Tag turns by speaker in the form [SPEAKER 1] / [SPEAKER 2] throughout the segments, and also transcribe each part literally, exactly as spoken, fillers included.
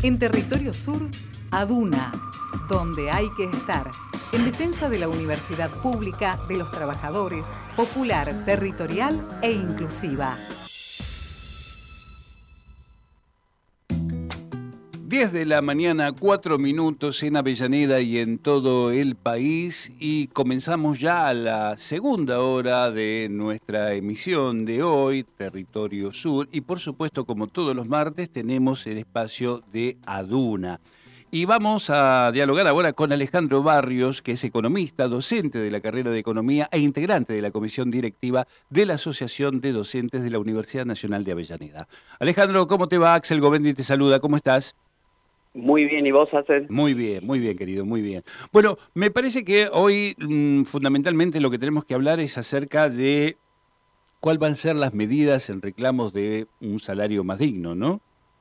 [SPEAKER 1] En Territorio Sur, ADUNA, donde hay que estar, en defensa de la universidad pública, de los trabajadores, popular, territorial e inclusiva.
[SPEAKER 2] diez de la mañana, cuatro minutos en Avellaneda y en todo el país, y comenzamos ya la segunda hora de nuestra emisión de hoy, Territorio Sur, y por supuesto, como todos los martes, tenemos el espacio de ADUNA. Y vamos a dialogar ahora con Alejandro Barrios, que es economista, docente de la carrera de Economía e integrante de la comisión directiva de la Asociación de Docentes de la Universidad Nacional de Avellaneda. Alejandro, ¿cómo te va? Axel Govendi te saluda, ¿cómo estás?
[SPEAKER 3] Muy bien, ¿y vos, Axel?
[SPEAKER 2] Muy bien, muy bien, querido, muy bien. Bueno, me parece que hoy mmm, fundamentalmente lo que tenemos que hablar es acerca de cuáles van a ser las medidas en reclamos de un salario más digno, ¿no?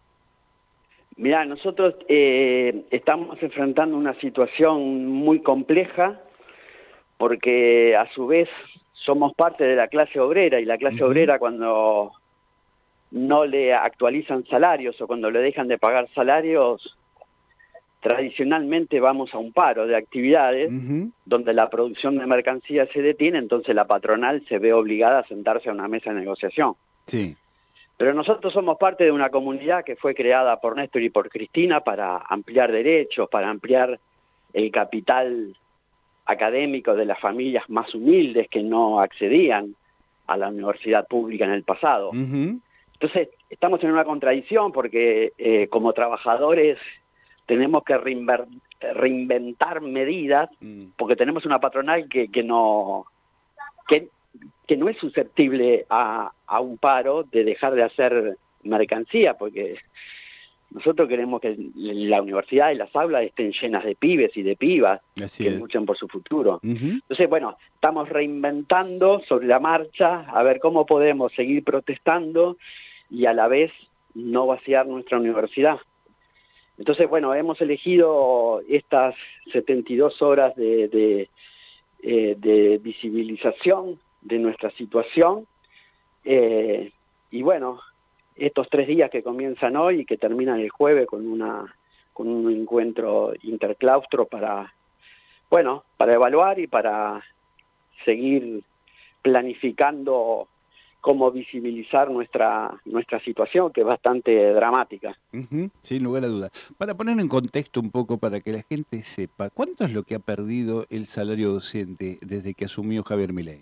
[SPEAKER 3] Mirá, nosotros eh, estamos enfrentando una situación muy compleja porque a su vez somos parte de la clase obrera y la clase uh-huh. obrera cuando no le actualizan salarios o cuando le dejan de pagar salarios, tradicionalmente vamos a un paro de actividades uh-huh. donde la producción de mercancías se detiene, entonces la patronal se ve obligada a sentarse a una mesa de negociación.
[SPEAKER 2] Sí.
[SPEAKER 3] Pero nosotros somos parte de una comunidad que fue creada por Néstor y por Cristina para ampliar derechos, para ampliar el capital académico de las familias más humildes que no accedían a la universidad pública en el pasado. Uh-huh. Entonces, estamos en una contradicción porque eh, como trabajadores tenemos que reinver- reinventar medidas mm. porque tenemos una patronal que, que, no, que, que no es susceptible a, a un paro de dejar de hacer mercancía, porque nosotros queremos que la universidad y las aulas estén llenas de pibes y de pibas Así que es. luchen por su futuro. Uh-huh. Entonces, bueno, estamos reinventando sobre la marcha a ver cómo podemos seguir protestando y a la vez no vaciar nuestra universidad. Entonces, bueno, hemos elegido estas setenta y dos horas de, de, eh, de visibilización de nuestra situación eh, y bueno, estos tres días que comienzan hoy y que terminan el jueves con una con un encuentro interclaustro para, bueno, para evaluar y para seguir planificando cómo visibilizar nuestra nuestra situación, que es bastante dramática.
[SPEAKER 2] Uh-huh, sin lugar a dudas. Para poner en contexto un poco, para que la gente sepa, ¿cuánto es lo que ha perdido el salario docente desde que asumió Javier Milei?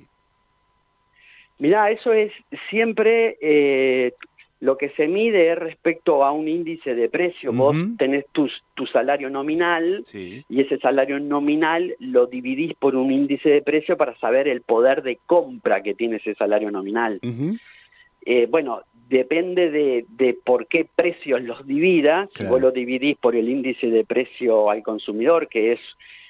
[SPEAKER 3] Mirá, eso es siempre eh, lo que se mide es respecto a un índice de precio. Uh-huh. Vos tenés tu, tu salario nominal sí. y ese salario nominal lo dividís por un índice de precio para saber el poder de compra que tiene ese salario nominal. Uh-huh. Eh, bueno, depende de, de por qué precios los dividas. Claro. Si vos lo dividís por el índice de precio al consumidor, que es,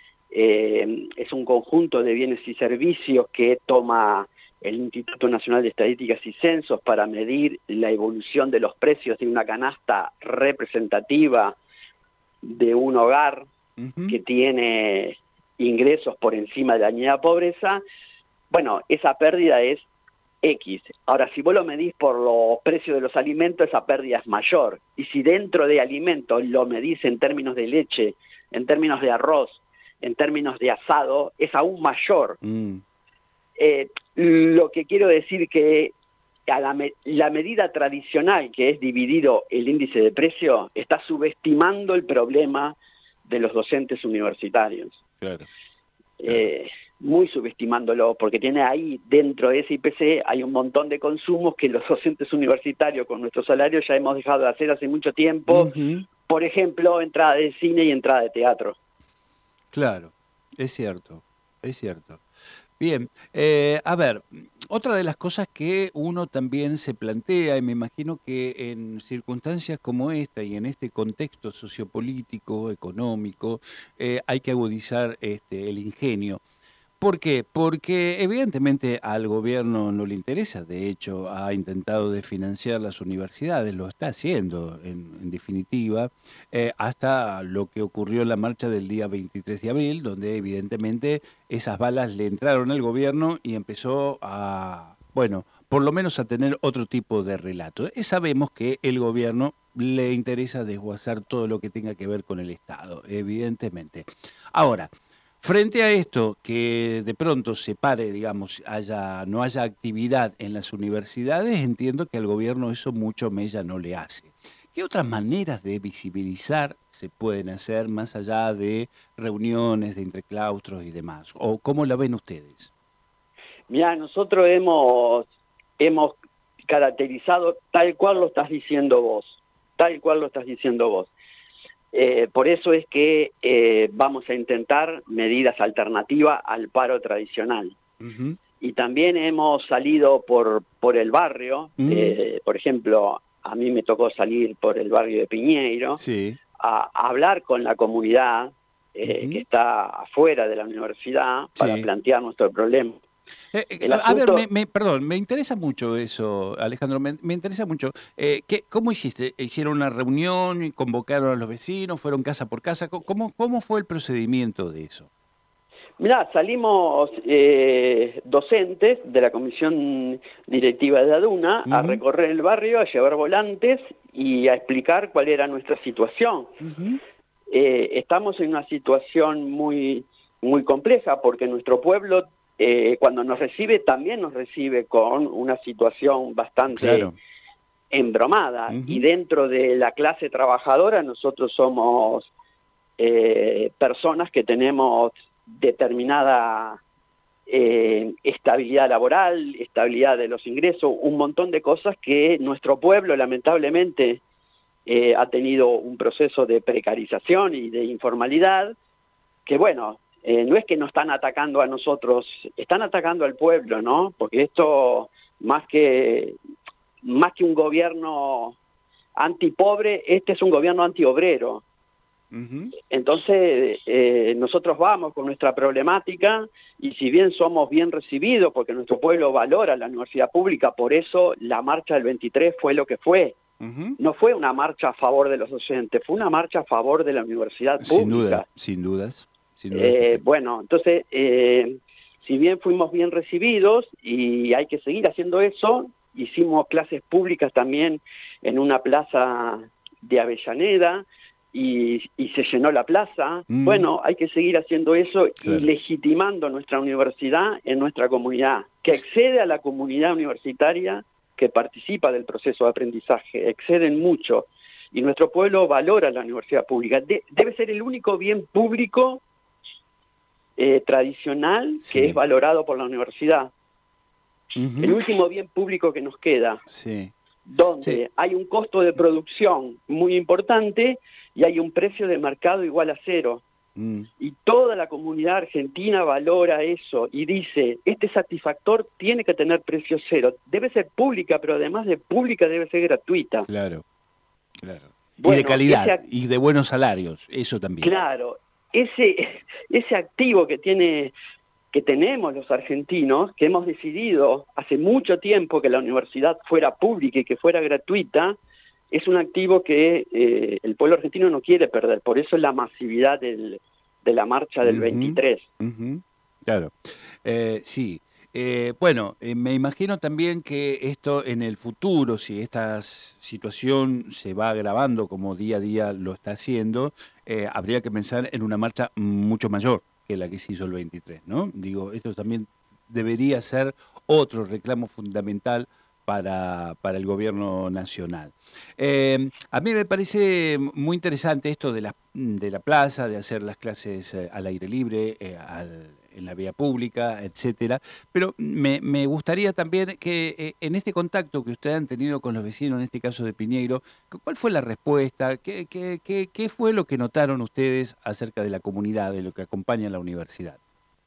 [SPEAKER 3] eh, es un conjunto de bienes y servicios que toma el Instituto Nacional de Estadísticas y Censos para medir la evolución de los precios de una canasta representativa de un hogar uh-huh. que tiene ingresos por encima de la línea de pobreza, bueno, esa pérdida es X. Ahora, si vos lo medís por los precios de los alimentos, esa pérdida es mayor. Y si dentro de alimentos lo medís en términos de leche, en términos de arroz, en términos de asado, es aún mayor. Mm. Eh, lo que quiero decir que a la, me la medida tradicional, que es dividido el índice de precio, está subestimando el problema de los docentes universitarios. Claro. Claro. Eh, muy subestimándolo, porque tiene ahí, dentro de ese I P C, hay un montón de consumos que los docentes universitarios con nuestros salarios ya hemos dejado de hacer hace mucho tiempo. Uh-huh. Por ejemplo, entrada de cine y entrada de teatro.
[SPEAKER 2] Claro, es cierto, es cierto. Bien, eh, a ver, otra de las cosas que uno también se plantea, y me imagino que en circunstancias como esta y en este contexto sociopolítico, económico, eh, hay que agudizar este, el ingenio. ¿Por qué? Porque evidentemente al gobierno no le interesa, de hecho ha intentado desfinanciar las universidades, lo está haciendo en, en definitiva, eh, hasta lo que ocurrió en la marcha del día veintitrés de abril, donde evidentemente esas balas le entraron al gobierno y empezó a, bueno, por lo menos a tener otro tipo de relato. Eh, sabemos que el gobierno le interesa desguazar todo lo que tenga que ver con el Estado, evidentemente. Ahora, frente a esto, que de pronto se pare, digamos, haya, no haya actividad en las universidades, entiendo que al gobierno eso mucho mella no le hace. ¿Qué otras maneras de visibilizar se pueden hacer más allá de reuniones, de entreclaustros y demás? ¿O cómo la ven ustedes?
[SPEAKER 3] Mira, nosotros hemos, hemos caracterizado tal cual lo estás diciendo vos, tal cual lo estás diciendo vos. Eh, por eso es que eh, vamos a intentar medidas alternativas al paro tradicional. Uh-huh. Y también hemos salido por, por el barrio, uh-huh. eh, por ejemplo, a mí me tocó salir por el barrio de Piñeiro, sí. a, a hablar con la comunidad eh, uh-huh. que está afuera de la universidad para sí. plantear nuestro problema.
[SPEAKER 2] Eh, eh, asunto... A ver, me, me, perdón, me interesa mucho eso, Alejandro, me, me interesa mucho. Eh, ¿qué, ¿Cómo hiciste? ¿Hicieron una reunión, convocaron a los vecinos, fueron casa por casa? ¿Cómo, cómo fue el procedimiento de eso?
[SPEAKER 3] Mirá, salimos eh, docentes de la comisión directiva de ADUNA uh-huh. a recorrer el barrio, a llevar volantes y a explicar cuál era nuestra situación. Uh-huh. eh, estamos en una situación muy, muy compleja porque nuestro pueblo... Eh, cuando nos recibe, también nos recibe con una situación bastante claro. embromada. Uh-huh. Y dentro de la clase trabajadora nosotros somos eh, personas que tenemos determinada eh, estabilidad laboral, estabilidad de los ingresos, un montón de cosas que nuestro pueblo lamentablemente eh, ha tenido un proceso de precarización y de informalidad, que bueno... Eh, no es que nos están atacando a nosotros, están atacando al pueblo, ¿no? Porque esto, más que, más que un gobierno antipobre, este es un gobierno antiobrero. Uh-huh. Entonces, eh, nosotros vamos con nuestra problemática y si bien somos bien recibidos, porque nuestro pueblo valora la universidad pública, por eso la marcha del veintitrés fue lo que fue. Uh-huh. No fue una marcha a favor de los docentes, fue una marcha a favor de la universidad pública.
[SPEAKER 2] Sin duda, sin dudas.
[SPEAKER 3] Eh, bueno, entonces, eh, si bien fuimos bien recibidos y hay que seguir haciendo eso, hicimos clases públicas también en una plaza de Avellaneda y, y se llenó la plaza. Mm. Bueno, hay que seguir haciendo eso claro. y legitimando nuestra universidad en nuestra comunidad, que excede a la comunidad universitaria que participa del proceso de aprendizaje, exceden mucho. Y nuestro pueblo valora la universidad pública. De, debe ser el único bien público Eh, tradicional sí. que es valorado por la universidad. Uh-huh. El último bien público que nos queda, sí. donde sí. hay un costo de producción muy importante y hay un precio de mercado igual a cero. Mm. Y toda la comunidad argentina valora eso y dice, este satisfactor tiene que tener precio cero. Debe ser pública, pero además de pública debe ser gratuita.
[SPEAKER 2] Claro, claro. Bueno, y de calidad, ese... y de buenos salarios, eso también.
[SPEAKER 3] Claro. Ese, ese activo que tiene, que tenemos los argentinos, que hemos decidido hace mucho tiempo que la universidad fuera pública y que fuera gratuita, es un activo que eh, el pueblo argentino no quiere perder. Por eso es la masividad del, de la marcha del uh-huh, veintitrés.
[SPEAKER 2] Uh-huh. Claro, eh, sí. Eh, bueno, eh, me imagino también que esto en el futuro, si esta situación se va agravando como día a día lo está haciendo, eh, habría que pensar en una marcha mucho mayor que la que se hizo el veintitrés, ¿no? Digo, esto también debería ser otro reclamo fundamental para, para el gobierno nacional. Eh, a mí me parece muy interesante esto de la, de la plaza, de hacer las clases eh, al aire libre, eh, al en la vía pública, etcétera. Pero me, me gustaría también que eh, en este contacto que ustedes han tenido con los vecinos, en este caso de Piñeiro, ¿cuál fue la respuesta? ¿Qué, qué, qué, qué fue lo que notaron ustedes acerca de la comunidad, de lo que acompaña a la universidad?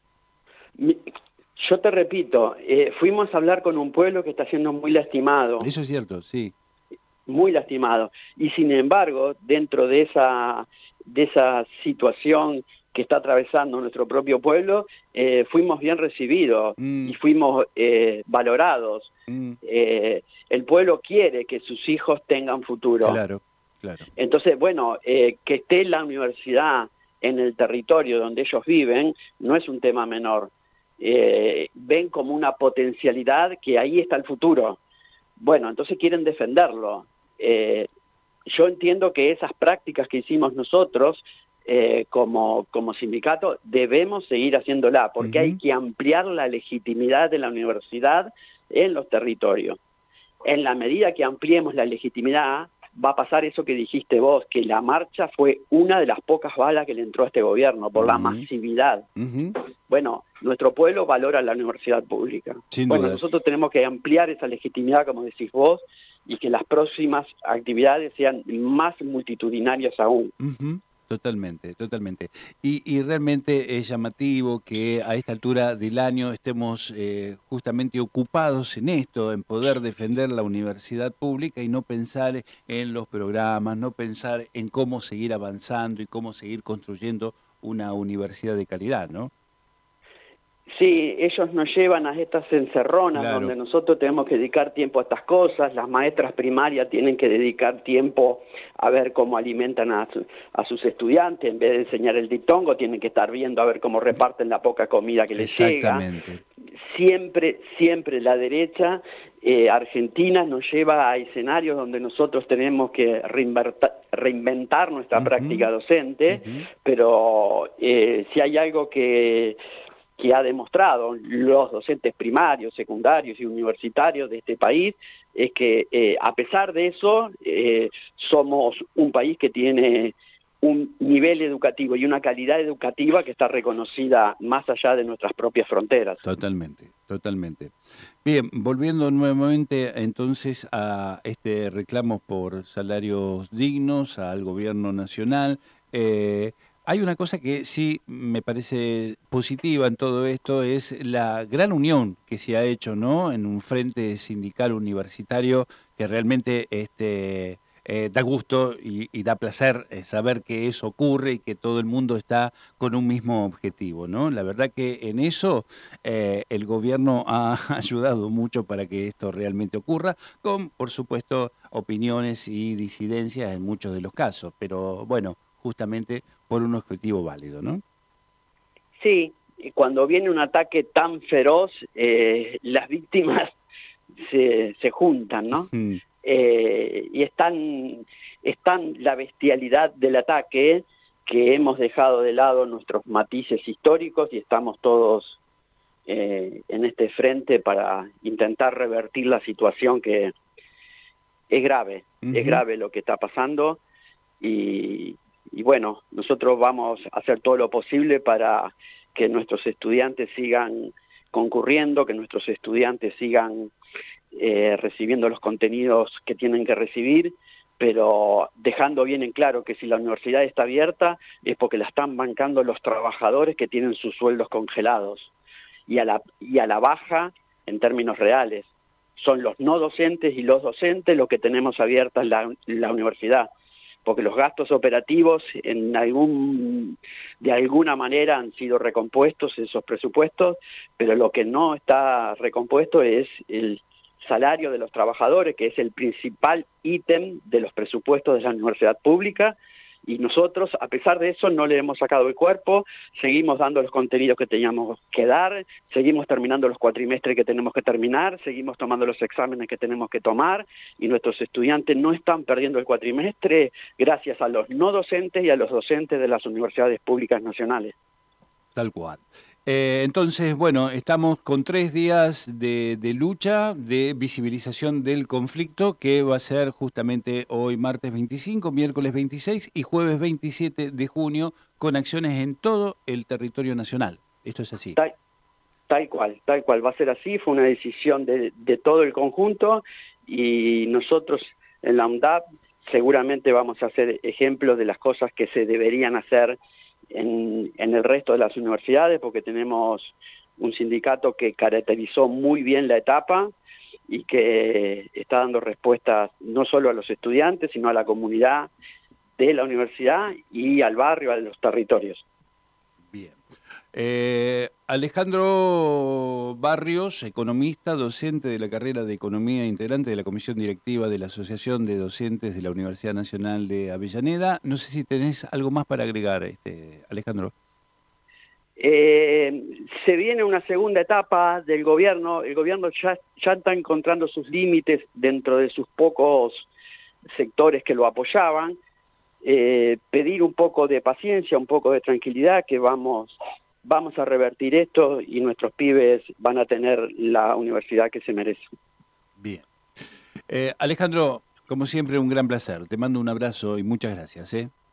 [SPEAKER 3] Yo te repito, eh, fuimos a hablar con un pueblo que está siendo muy lastimado.
[SPEAKER 2] Eso es cierto, sí.
[SPEAKER 3] Muy lastimado. Y sin embargo, dentro de esa, de esa situación que está atravesando nuestro propio pueblo, eh, fuimos bien recibidos mm. y fuimos eh, valorados. Mm. Eh, el pueblo quiere que sus hijos tengan futuro.
[SPEAKER 2] Claro, claro.
[SPEAKER 3] Entonces, bueno, eh, que esté la universidad en el territorio donde ellos viven no es un tema menor. Eh, ven como una potencialidad que ahí está el futuro. Bueno, entonces quieren defenderlo. Eh, yo entiendo que esas prácticas que hicimos nosotros eh, como, como sindicato debemos seguir haciéndola, porque uh-huh. hay que ampliar la legitimidad de la universidad en los territorios. En la medida que ampliemos la legitimidad, va a pasar eso que dijiste vos, que la marcha fue una de las pocas balas que le entró a este gobierno, por uh-huh. la masividad. Uh-huh. Bueno, nuestro pueblo valora la universidad pública.
[SPEAKER 2] Sin
[SPEAKER 3] bueno,
[SPEAKER 2] dudas.
[SPEAKER 3] nosotros tenemos que ampliar esa legitimidad, como decís vos, y que las próximas actividades sean más multitudinarias aún.
[SPEAKER 2] Uh-huh. Totalmente, totalmente. Y, y realmente es llamativo que a esta altura del año estemos eh, justamente ocupados en esto, en poder defender la universidad pública y no pensar en los programas, no pensar en cómo seguir avanzando y cómo seguir construyendo una universidad de calidad, ¿no?
[SPEAKER 3] Sí, ellos nos llevan a estas encerronas claro. donde nosotros tenemos que dedicar tiempo a estas cosas, las maestras primarias tienen que dedicar tiempo a ver cómo alimentan a, su, a sus estudiantes, en vez de enseñar el diptongo tienen que estar viendo a ver cómo reparten la poca comida que les llega. Siempre, siempre la derecha eh, argentina nos lleva a escenarios donde nosotros tenemos que reinventar, reinventar nuestra uh-huh. práctica docente, uh-huh. pero eh, si hay algo que... que ha demostrado los docentes primarios, secundarios y universitarios de este país, es que eh, a pesar de eso, eh, somos un país que tiene un nivel educativo y una calidad educativa que está reconocida más allá de nuestras propias fronteras.
[SPEAKER 2] Totalmente, totalmente. Bien, volviendo nuevamente entonces a este reclamo por salarios dignos, al gobierno nacional, eh, hay una cosa que sí me parece positiva en todo esto, es la gran unión que se ha hecho, ¿no?, en un frente sindical universitario que realmente este, eh, da gusto y, y da placer saber que eso ocurre y que todo el mundo está con un mismo objetivo, ¿no? La verdad que en eso eh, el gobierno ha ayudado mucho para que esto realmente ocurra, con, por supuesto, opiniones y disidencias en muchos de los casos, pero bueno, justamente por un objetivo válido, ¿no?
[SPEAKER 3] Sí, y cuando viene un ataque tan feroz, eh, las víctimas se, se juntan, ¿no? Uh-huh. eh, y están, están la bestialidad del ataque, que hemos dejado de lado nuestros matices históricos y estamos todos eh, en este frente para intentar revertir la situación que es grave, uh-huh. es grave lo que está pasando y... Y bueno, nosotros vamos a hacer todo lo posible para que nuestros estudiantes sigan concurriendo, que nuestros estudiantes sigan eh, recibiendo los contenidos que tienen que recibir, pero dejando bien en claro que si la universidad está abierta es porque la están bancando los trabajadores que tienen sus sueldos congelados y a la, y a la baja en términos reales. Son los no docentes y los docentes los que tenemos abiertas la, la universidad, porque los gastos operativos en algún, de alguna manera han sido recompuestos esos presupuestos, pero lo que no está recompuesto es el salario de los trabajadores, que es el principal ítem de los presupuestos de la universidad pública, y nosotros, a pesar de eso, no le hemos sacado el cuerpo, seguimos dando los contenidos que teníamos que dar, seguimos terminando los cuatrimestres que tenemos que terminar, seguimos tomando los exámenes que tenemos que tomar, y nuestros estudiantes no están perdiendo el cuatrimestre gracias a los no docentes y a los docentes de las universidades públicas nacionales.
[SPEAKER 2] Tal cual. Eh, entonces, bueno, estamos con tres días de, de lucha, de visibilización del conflicto, que va a ser justamente hoy martes veinticinco, miércoles veintiséis y jueves veintisiete de junio, con acciones en todo el territorio nacional. Esto es así.
[SPEAKER 3] Tal, tal cual, tal cual. Va a ser así. Fue una decisión de, de todo el conjunto y nosotros en la UNDAP seguramente vamos a hacer ejemplos de las cosas que se deberían hacer En, en el resto de las universidades, porque tenemos un sindicato que caracterizó muy bien la etapa y que está dando respuestas no solo a los estudiantes, sino a la comunidad de la universidad y al barrio, a los territorios.
[SPEAKER 2] Bien. Eh, Alejandro Barrios, economista, docente de la carrera de Economía, integrante de la comisión directiva de la Asociación de Docentes de la Universidad Nacional de Avellaneda. No sé si tenés algo más para agregar, este, Alejandro.
[SPEAKER 3] Eh, se viene una segunda etapa del gobierno. El gobierno ya, ya está encontrando sus límites dentro de sus pocos sectores que lo apoyaban, eh, pedir un poco de paciencia, un poco de tranquilidad, que vamos, vamos a revertir esto y nuestros pibes van a tener la universidad que se merecen.
[SPEAKER 2] Bien. Eh, Alejandro, como siempre, un gran placer. Te mando un abrazo y muchas gracias, ¿eh?